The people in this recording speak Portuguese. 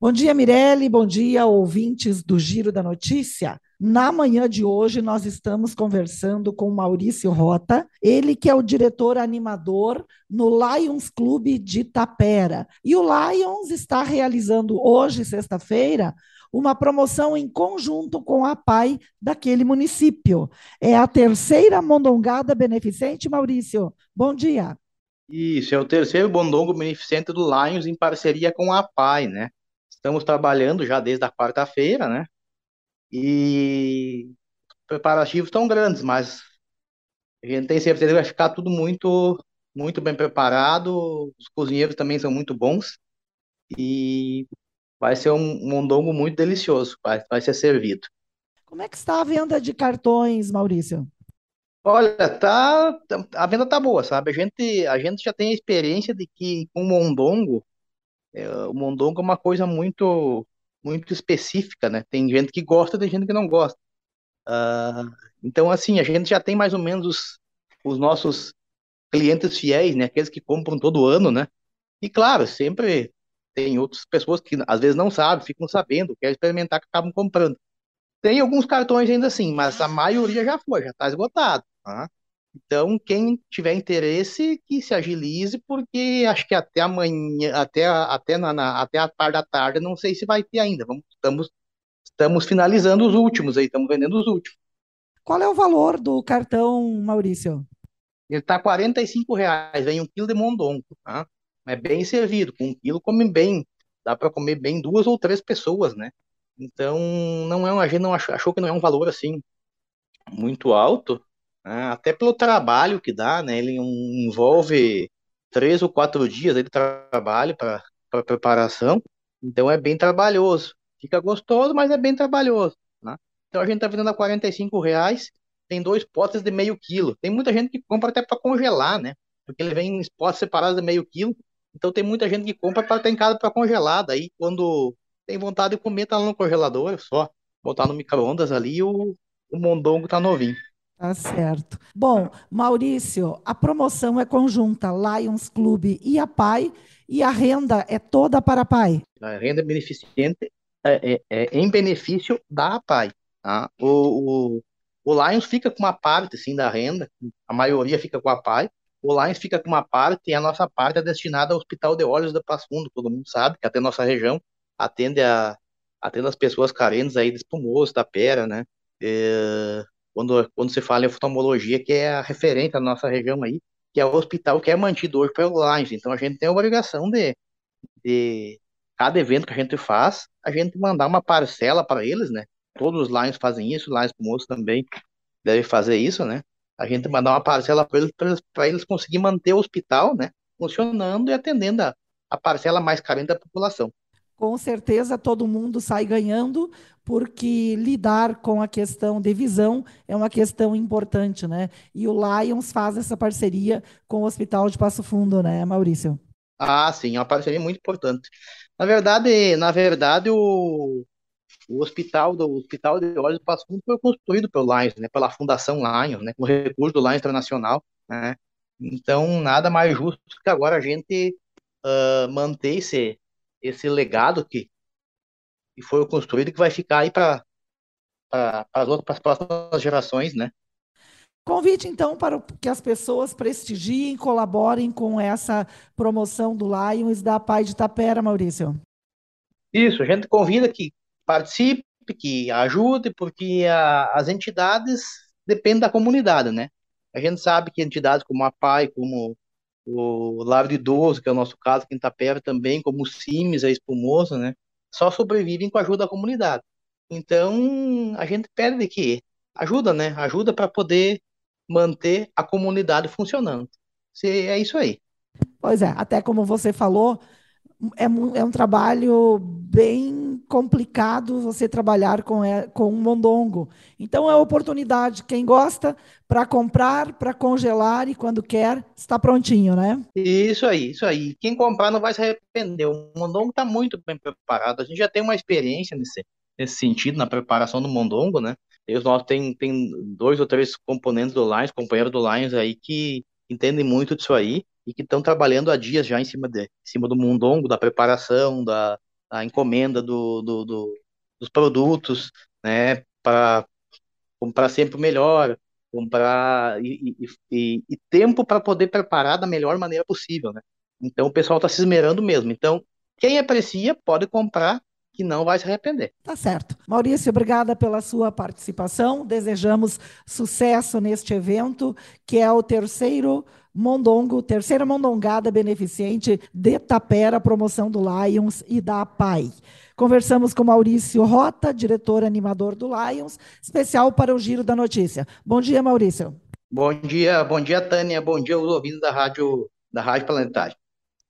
Bom dia, Mirelle. Bom dia, ouvintes do Giro da Notícia. Na manhã de hoje, nós estamos conversando com Maurício Rota, ele que é o diretor animador no Lions Clube de Tapera. E o Lions está realizando hoje, sexta-feira, uma promoção em conjunto com a PAI daquele município. É a terceira mondongada beneficente, Maurício. Bom dia. Isso, é o terceiro Bondongo Beneficente do Lions em parceria com a PAI, né? Estamos trabalhando já desde a quarta-feira, né? E preparativos tão grandes, mas a gente tem certeza que vai ficar tudo muito bem preparado. Os cozinheiros também são muito bons e vai ser um mondongo muito delicioso, vai ser servido. Como é que está a venda de cartões, Maurício? Olha, a venda tá boa, sabe? A gente já tem a experiência de que com o mondongo o mondongo é uma coisa muito específica, né? Tem gente que gosta, tem gente que não gosta. Ah, então, assim, a gente já tem mais ou menos os nossos clientes fiéis, né? Aqueles que compram todo ano, né? E claro, sempre tem outras pessoas que às vezes não sabem, ficam sabendo, querem experimentar, que acabam comprando. Tem alguns cartões ainda assim, mas a maioria já foi, já está esgotado, tá? Então, quem tiver interesse, que se agilize, porque acho que até amanhã, até a parte da tarde, não sei se vai ter ainda. Estamos finalizando os últimos aí, estamos vendendo os últimos. Qual é o valor do cartão, Maurício? Ele está R$ 45, vem 1 quilo de mondongo, tá? É bem servido, com 1 quilo come bem, dá para comer bem duas ou três pessoas, né? Então, não é a gente não achou que não é um valor assim muito alto, né? Até pelo trabalho que dá, né? Ele envolve 3 ou 4 dias aí de trabalho para preparação, então é bem trabalhoso. Fica gostoso, mas é bem trabalhoso, né? Então a gente está vendendo a R$ 45, tem dois potes de meio quilo. Tem muita gente que compra até para congelar, né? Porque ele vem em potes separados de meio quilo, então tem muita gente que compra para ter em casa para congelar. Daí quando tem vontade de comer, tá lá no congelador, é só botar no micro-ondas ali o mondongo tá novinho. Tá certo. Bom, Maurício, a promoção é conjunta Lions Clube e a PAI, e a renda é toda para a PAI. A renda beneficente é em benefício da APAI. Tá? O Lions fica com uma parte sim, da renda, a maioria fica com a APAI. O Lions fica com uma parte e a nossa parte é destinada ao Hospital de Olhos da Passo Fundo. Todo mundo sabe que até nossa região atende, atende as pessoas carentes aí de espumoso, da pera, né? É, quando se fala em oftalmologia, que é a referência da nossa região aí, que é o hospital que é mantido hoje pelo Lions. Então a gente tem a obrigação de cada evento que a gente faz, a gente mandar uma parcela para eles, né? Todos os Lions fazem isso, Lions Moço também deve fazer isso, né? A gente mandar uma parcela para eles conseguir manter o hospital, né? Funcionando e atendendo a parcela mais carente da população. Com certeza todo mundo sai ganhando, porque lidar com a questão de visão é uma questão importante, né? E o Lions faz essa parceria com o Hospital de Passo Fundo, né, Maurício? Ah, sim, é uma parceria muito importante. Na verdade, o Hospital de Olhos do Passo Fundo foi construído pelo Lions, né, pela Fundação Lions, né, com recurso do Lions Internacional, né? Então, nada mais justo que agora a gente manter esse legado que foi construído e que vai ficar aí para as próximas gerações, né? Convite, então, para que as pessoas prestigiem, colaborem com essa promoção do Lions da Pai de Tapera, Maurício. Isso, a gente convida que participe, que ajude, porque as entidades dependem da comunidade, né? A gente sabe que entidades como a PAI, como o Lar de Idoso, que é o nosso caso aqui em Itapeva também, como o CIMES, a Espumosa, né? Só sobrevivem com a ajuda da comunidade. Então, a gente pede que ajuda, né? Ajuda para poder manter a comunidade funcionando. É isso aí. Pois é, até como você falou, é um trabalho bem complicado você trabalhar com um mondongo. Então, é oportunidade. Quem gosta, para comprar, para congelar e quando quer, está prontinho, né? Isso aí, isso aí. Quem comprar não vai se arrepender. O mondongo está muito bem preparado. A gente já tem uma experiência nesse sentido, na preparação do mondongo, né? E os nossos tem dois ou três componentes do Lions, companheiros do Lions aí, que entendem muito disso aí e que estão trabalhando há dias já em cima do mondongo, da preparação, a encomenda dos produtos, né, para comprar sempre o melhor, comprar e tempo para poder preparar da melhor maneira possível, né? Então o pessoal está se esmerando mesmo. Então, quem aprecia pode comprar, que não vai se arrepender. Tá certo. Maurício, obrigada pela sua participação. Desejamos sucesso neste evento, que é o terceira Mondongada Beneficente de Tapera, promoção do Lions e da APAI. Conversamos com Maurício Rota, diretor animador do Lions, especial para o Giro da Notícia. Bom dia, Maurício. Bom dia, Tânia, bom dia aos ouvintes da Rádio Planetária.